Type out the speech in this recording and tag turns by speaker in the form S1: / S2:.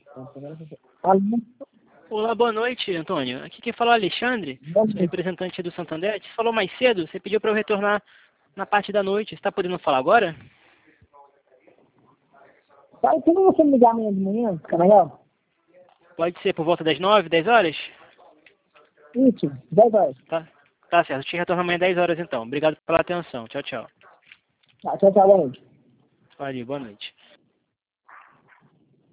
S1: Alô?
S2: Olá, boa noite, Antônio. Aqui quem fala é o Alexandre,
S1: Boa
S2: sou
S1: noite.
S2: representante do Santander. Você falou mais cedo, você pediu para eu retornar na parte da noite. Você está podendo falar agora?
S1: Tá, e como você me ligar amanhã de manhã, fica melhor?
S2: Pode ser por volta das 9, 10 horas?
S1: Isso, 10 horas.
S2: Tá certo, te retorno amanhã 10 horas então. Obrigado pela atenção. Tchau, tchau.
S1: Tá, tchau, tchau, boa noite.
S2: Valeu, boa noite.